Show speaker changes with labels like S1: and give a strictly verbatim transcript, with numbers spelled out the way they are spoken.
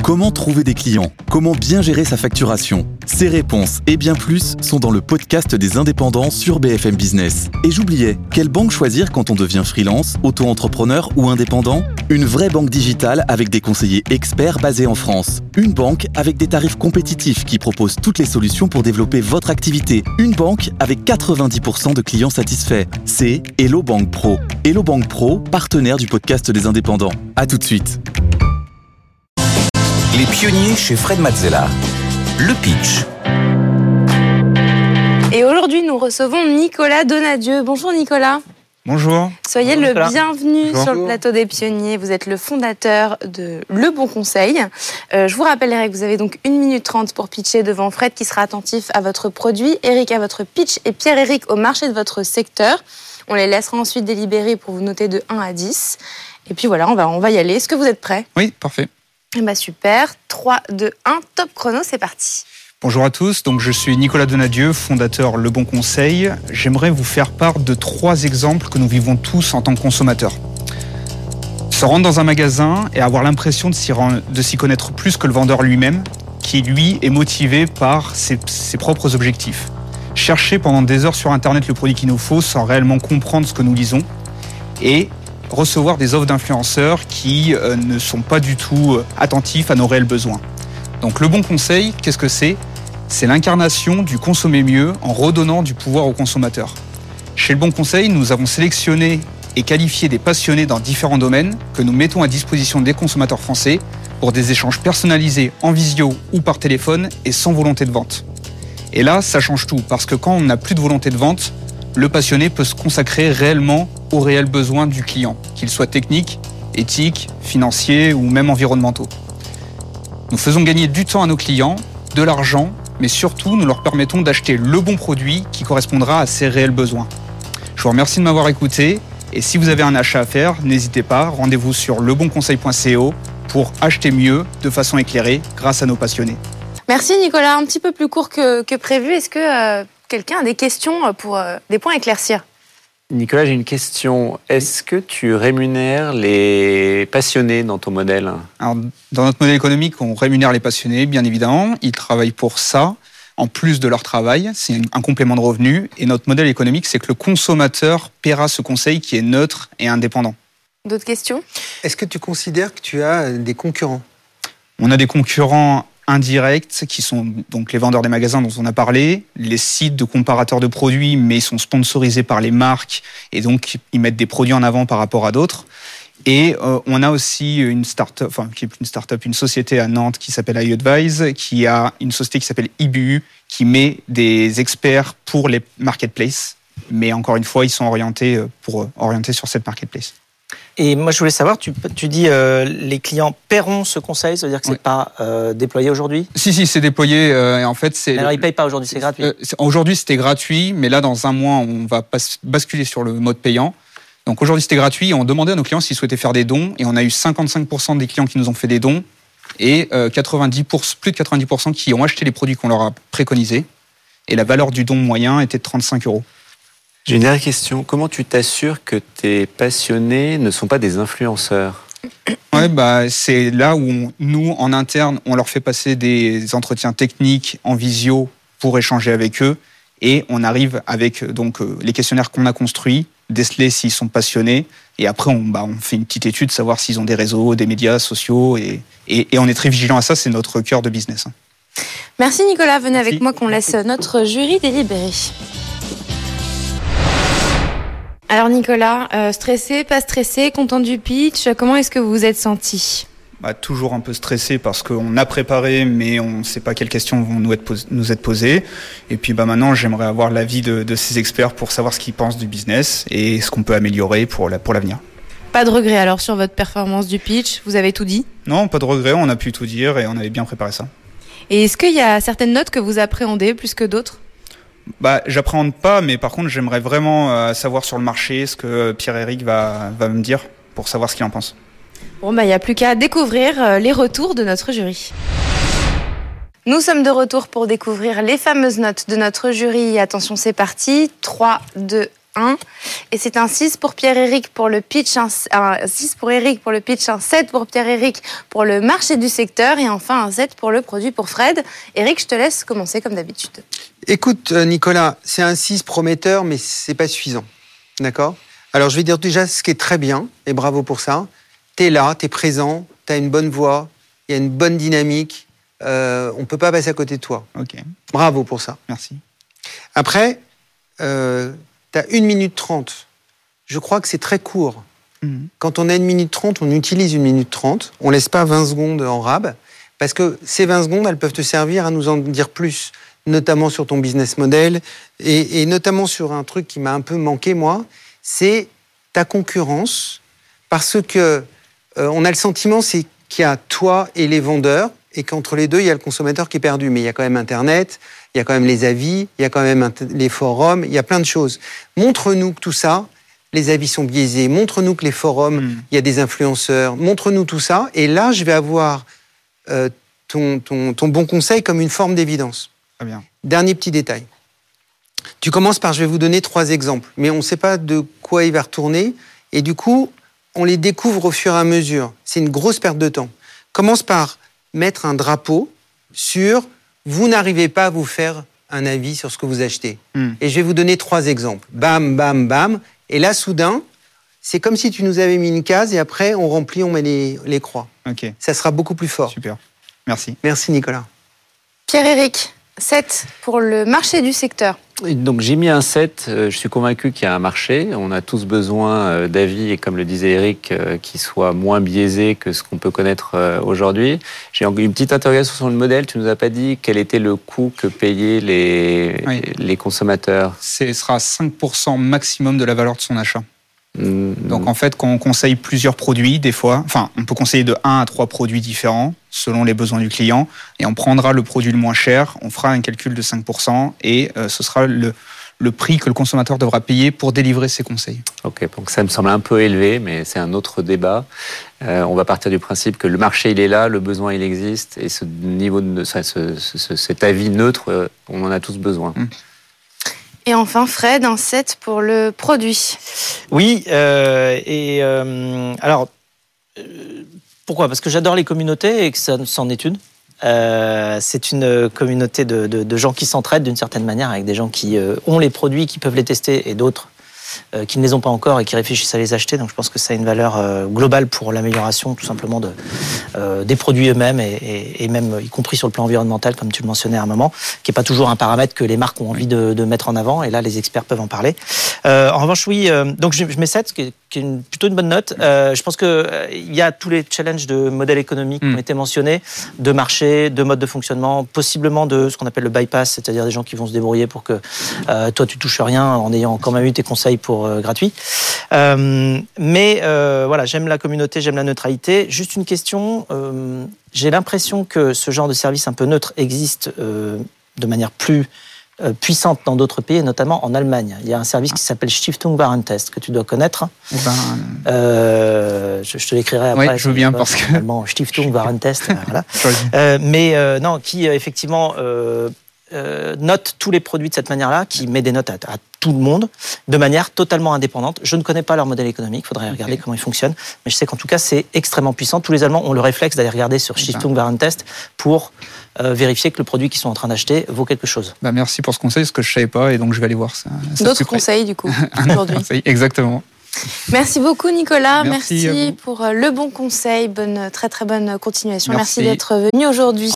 S1: Comment trouver des clients? Comment bien gérer sa facturation? Ces réponses et bien plus sont dans le podcast des indépendants sur B F M Business. Et j'oubliais, quelle banque choisir quand on devient freelance, auto-entrepreneur ou indépendant? Une vraie banque digitale avec des conseillers experts basés en France. Une banque avec des tarifs compétitifs qui propose toutes les solutions pour développer votre activité. Une banque avec quatre-vingt-dix pour cent de clients satisfaits. C'est Hello Bank Pro. Hello Bank Pro, partenaire du podcast des indépendants. À tout de suite.
S2: Les pionniers chez Fred Mazzella. Le pitch.
S3: Et aujourd'hui, nous recevons Nicolas Donadieu. Bonjour Nicolas.
S4: Bonjour.
S3: Soyez
S4: Bonjour,
S3: le
S4: Nicolas.
S3: bienvenu
S4: Bonjour.
S3: sur le plateau des pionniers. Vous êtes le fondateur de Le Bon Conseil. Euh, je vous rappellerai que vous avez donc une minute trente pour pitcher devant Fred qui sera attentif à votre produit, Eric à votre pitch et Pierre-Éric au marché de votre secteur. On les laissera ensuite délibérer pour vous noter de un à dix. Et puis voilà, on va, on va y aller. Est-ce que vous êtes prêts?
S4: Oui, parfait.
S3: Eh ben super. trois, deux, un, top chrono, c'est parti.
S4: Bonjour à tous, donc je suis Nicolas Donadieu, fondateur Le Bon Conseil. J'aimerais vous faire part de trois exemples que nous vivons tous en tant que consommateurs. Se rendre dans un magasin et avoir l'impression de s'y, rend- de s'y connaître plus que le vendeur lui-même, qui lui est motivé par ses, ses propres objectifs. Chercher pendant des heures sur Internet le produit qu'il nous faut sans réellement comprendre ce que nous lisons. Et recevoir des offres d'influenceurs qui euh, ne sont pas du tout euh, attentifs à nos réels besoins. Donc le bon conseil, qu'est-ce que c'est? C'est l'incarnation du consommer mieux en redonnant du pouvoir aux consommateurs. Chez le bon conseil, nous avons sélectionné et qualifié des passionnés dans différents domaines que nous mettons à disposition des consommateurs français pour des échanges personnalisés en visio ou par téléphone et sans volonté de vente. Et là, ça change tout parce que quand on n'a plus de volonté de vente, le passionné peut se consacrer réellement aux réels besoins du client, qu'ils soient techniques, éthiques, financiers ou même environnementaux. Nous faisons gagner du temps à nos clients, de l'argent, mais surtout nous leur permettons d'acheter le bon produit qui correspondra à ses réels besoins. Je vous remercie de m'avoir écouté et si vous avez un achat à faire, n'hésitez pas, rendez-vous sur le bon conseil point co pour acheter mieux de façon éclairée grâce à nos passionnés.
S3: Merci Nicolas, un petit peu plus court que, que prévu. Est-ce que euh, quelqu'un a des questions pour euh, des points à éclaircir?
S5: Nicolas, j'ai une question. Est-ce que tu rémunères les passionnés dans ton modèle?
S4: Alors, dans notre modèle économique, on rémunère les passionnés, bien évidemment. Ils travaillent pour ça, en plus de leur travail. C'est un complément de revenu. Et notre modèle économique, c'est que le consommateur paiera ce conseil qui est neutre et indépendant.
S3: D'autres questions?
S6: Est-ce que tu considères que tu as des concurrents?
S4: On a des concurrents indirects qui sont donc les vendeurs des magasins dont on a parlé, les sites de comparateurs de produits, mais ils sont sponsorisés par les marques et donc ils mettent des produits en avant par rapport à d'autres. Et euh, on a aussi une start-up, enfin qui est une start-up, une société à Nantes qui s'appelle iAdvise, qui a une société qui s'appelle I B U, qui met des experts pour les marketplaces. Mais encore une fois, ils sont orientés pour orienter sur cette marketplace.
S7: Et moi, je voulais savoir, tu, tu dis euh, les clients paieront ce conseil, ça veut dire que c'est
S4: Oui.
S7: pas euh, déployé aujourd'hui?
S4: Si, si, c'est déployé. Euh, et en fait, c'est.
S7: Mais alors, ils payent pas aujourd'hui, c'est gratuit.
S4: Euh, c'est- aujourd'hui, c'était gratuit, mais là, dans un mois, on va pas basculer sur le mode payant. Donc aujourd'hui, c'était gratuit et on demandait à nos clients s'ils souhaitaient faire des dons. Et on a eu cinquante-cinq pour cent des clients qui nous ont fait des dons et euh, quatre-vingt-dix pour cent, plus de quatre-vingt-dix pour cent qui ont acheté les produits qu'on leur a préconisés. Et la valeur du don moyen était de trente-cinq euros.
S5: J'ai une dernière question. Comment tu t'assures que tes passionnés ne sont pas des influenceurs?
S4: Ouais, bah, c'est là où on- nous, en interne, on leur fait passer des entretiens techniques en visio pour échanger avec eux. Et on arrive avec donc, euh, les questionnaires qu'on a construits, déceler s'ils sont passionnés. Et après, on, bah, on fait une petite étude, savoir s'ils ont des réseaux, des médias sociaux. Et, et, et on est très vigilant à ça, c'est notre cœur de business.
S3: Merci Nicolas, venez
S4: Merci.
S3: avec moi qu'on laisse notre jury délibérer. Alors Nicolas, euh, stressé, pas stressé, content du pitch, comment est-ce que vous vous êtes senti?
S4: Bah, toujours un peu stressé parce qu'on a préparé, mais on ne sait pas quelles questions vont nous être, pos- nous être posées. Et puis bah, maintenant, j'aimerais avoir l'avis de, de ces experts pour savoir ce qu'ils pensent du business et ce qu'on peut améliorer pour, la, pour l'avenir.
S3: Pas de regret alors sur votre performance du pitch, vous avez tout dit?
S4: Non, pas de regret, on a pu tout dire et on avait bien préparé ça.
S3: Et est-ce qu'il y a certaines notes que vous appréhendez plus que d'autres?
S4: Bah, j'appréhende pas, mais par contre, j'aimerais vraiment euh, savoir sur le marché ce que Pierre-Éric va, va me dire pour savoir ce qu'il en pense.
S3: Bon bah il n'y a plus qu'à découvrir euh, les retours de notre jury. Nous sommes de retour pour découvrir les fameuses notes de notre jury. Attention, c'est parti. trois, deux, un. Et c'est un six pour Pierre-Éric pour le pitch, un, un six pour Éric pour le pitch, un sept pour Pierre-Éric pour le marché du secteur et enfin un sept pour le produit pour Fred. Éric, je te laisse commencer comme d'habitude.
S6: Écoute, Nicolas, c'est un six prometteur, mais c'est pas suffisant. D'accord ? Alors, je vais dire déjà ce qui est très bien, et bravo pour ça. T'es là, t'es présent, t'as une bonne voix, il y a une bonne dynamique. Euh, on peut pas passer à côté de toi.
S4: Ok.
S6: Bravo pour ça.
S4: Merci.
S6: Après, euh, t'as une minute trente. Je crois que c'est très court. Mmh. Quand on a une minute trente, on utilise une minute trente. On laisse pas vingt secondes en rab, parce que ces vingt secondes, elles peuvent te servir à nous en dire plus, notamment sur ton business model, et, et notamment sur un truc qui m'a un peu manqué, moi, c'est ta concurrence, parce que euh, on a le sentiment c'est qu'il y a toi et les vendeurs, et qu'entre les deux, il y a le consommateur qui est perdu. Mais il y a quand même Internet, il y a quand même les avis, il y a quand même les forums, il y a plein de choses. Montre-nous que tout ça, les avis sont biaisés. Montre-nous que les forums, mmh. il y a des influenceurs. Montre-nous tout ça, et là, je vais avoir euh, ton, ton, ton bon conseil comme une forme d'évidence.
S4: Très bien.
S6: Dernier petit détail. Tu commences par, je vais vous donner trois exemples, mais on ne sait pas de quoi il va retourner, et du coup, on les découvre au fur et à mesure. C'est une grosse perte de temps. Commence par mettre un drapeau sur « vous n'arrivez pas à vous faire un avis sur ce que vous achetez mm. ». Et je vais vous donner trois exemples. Bam, bam, bam. Et là, soudain, c'est comme si tu nous avais mis une case, et après, on remplit, on met les, les croix.
S4: Ok.
S6: Ça sera beaucoup plus fort.
S4: Super. Merci.
S6: Merci, Nicolas.
S3: Pierre-Éric, sept pour le marché du secteur.
S5: Donc j'ai mis un sept, je suis convaincu qu'il y a un marché, on a tous besoin d'avis, et comme le disait Éric, qui soit moins biaisé que ce qu'on peut connaître aujourd'hui. J'ai une petite interrogation sur le modèle, tu nous as pas dit quel était le coût que payaient les, oui. les consommateurs.
S4: Ce sera cinq pour cent maximum de la valeur de son achat. Mmh. Donc en fait, quand on conseille plusieurs produits, des fois, enfin, on peut conseiller de un à trois produits différents selon les besoins du client, et on prendra le produit le moins cher, on fera un calcul de cinq pour cent, et euh, ce sera le, le prix que le consommateur devra payer pour délivrer ses conseils. Ok, donc ça me semble un peu élevé, mais c'est un autre débat. Euh, on va partir du principe que le marché il est là, le besoin il existe, et ce niveau de, ce, ce, ce, cet avis neutre, on en a tous besoin. Mmh.
S3: Et enfin, Fred, un sept pour le produit.
S7: Oui, euh, et euh, alors, euh, pourquoi ? Parce que j'adore les communautés et que ça c'en est une. Euh, c'est une communauté de, de, de gens qui s'entraident d'une certaine manière, avec des gens qui euh, ont les produits, qui peuvent les tester, et d'autres euh, qui ne les ont pas encore et qui réfléchissent à les acheter. Donc je pense que ça a une valeur euh, globale pour l'amélioration tout simplement de, euh, des produits eux-mêmes, et, et, et même y compris sur le plan environnemental, comme tu le mentionnais à un moment, qui n'est pas toujours un paramètre que les marques ont envie de, de mettre en avant, et là les experts peuvent en parler. Euh, en revanche, oui, euh, donc je, je mets sept, qui est, qui est une, plutôt une bonne note. Euh, je pense qu'il euh, y a tous les challenges de modèle économique mmh. qui ont été mentionnés, de marché, de mode de fonctionnement, possiblement de ce qu'on appelle le bypass, c'est-à-dire des gens qui vont se débrouiller pour que euh, toi tu touches rien en ayant quand même eu tes conseils pour euh, gratuit. Euh, mais euh, voilà, j'aime la communauté, j'aime la neutralité. Juste une question, euh, j'ai l'impression que ce genre de service un peu neutre existe euh, de manière plus euh, puissante dans d'autres pays, et notamment en Allemagne. Il y a un service qui s'appelle Stiftung Warentest, que tu dois connaître. Ben... Euh, je, je te l'écrirai après.
S4: Oui, je veux bien, parce que...
S7: Stiftung Warentest, voilà. euh, mais euh, non, qui effectivement... Euh, Euh, note tous les produits de cette manière-là, qui met des notes à, à tout le monde, de manière totalement indépendante. Je ne connais pas leur modèle économique, il faudrait regarder okay. comment ils fonctionnent, mais je sais qu'en tout cas, c'est extrêmement puissant. Tous les Allemands ont le réflexe d'aller regarder sur Stiftung Warentest pour euh, vérifier que le produit qu'ils sont en train d'acheter vaut quelque chose.
S4: Bah merci pour ce conseil, parce que je ne savais pas, et donc je vais aller voir ça. ça
S3: D'autres conseils, du coup, aujourd'hui.
S4: Conseil, exactement.
S3: Merci beaucoup, Nicolas.
S4: Merci,
S3: Merci pour le bon conseil. Bonne, très, très bonne continuation.
S4: Merci,
S3: Merci d'être venu aujourd'hui.